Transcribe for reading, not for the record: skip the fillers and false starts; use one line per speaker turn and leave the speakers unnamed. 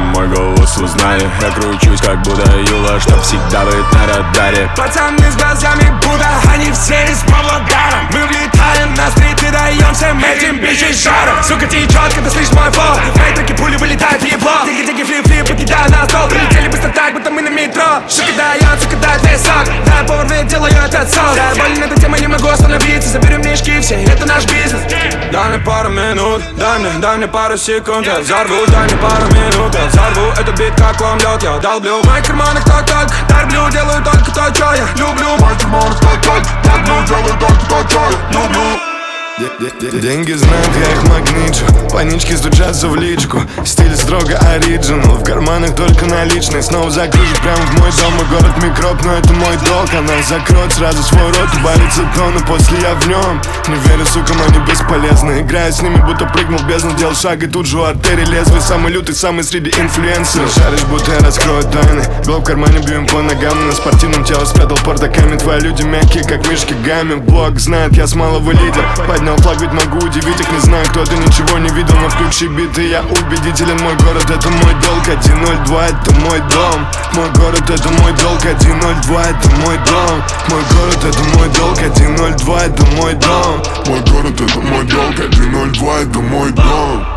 мой голос узнали. Я кручусь, как будто Юла, чтоб всегда быть на радаре.
Пацаны с глазами Будда, они все из Павлодара. Мы влетаем на стрит и даем всем этим бичей жару. Сука, течет, когда слышишь мой флоу. Мои треки пули вылетают в ебло. Тики-тики, флип-флип, покидаю на стол. Прилетели быстро так, будто мы на метро. Сука дает весь сок. Да, повар ведь делаю этот соус. Я болен этой темой, не могу остановиться. Заберем мешки все, это наш бизнес. Дай мне пару минут, дай мне пару секунд. Я взорву, дай мне пару минут. Я взорву, это бит как омлет. Я долблю, в моих карманах только торблю, делаю только то, что я люблю. В моих карманах только торблю, делаю только то, что я люблю.
Деньги знают, я их магничу. Панички стучатся в личку. Стиль строго оригинал. В карманах только наличные. Снова закружит прямо в мой дом. Мой город микроб, но это мой долг. Она закроет сразу свой рот. Убавится тон, но после я в нем. Не верю, сукам, они бесполезны. Играю с ними, будто прыгнул в бездну. Делал шаг и тут же у артерии лезвие. Самый лютый, самый среди инфлюенсеров. Шаришь, будто я раскрою тайны. Глоб в кармане, бьем по ногам. На спортивном тело спрятал портаками. Твои люди мягкие, как мишки гамми. Блог знает, я с малого лидер. Поднял флаг, ведь могу удивить их. Не знаю, кто ты, ничего не видел, но включи биты. Я убедителен, мой город это мой долг. 102 это мой дом. Мой город это мой долг. 102 это мой дом. Мой город это мой долг. 102 это мой дом.
Мой город это мой долг. 102 это мой дом.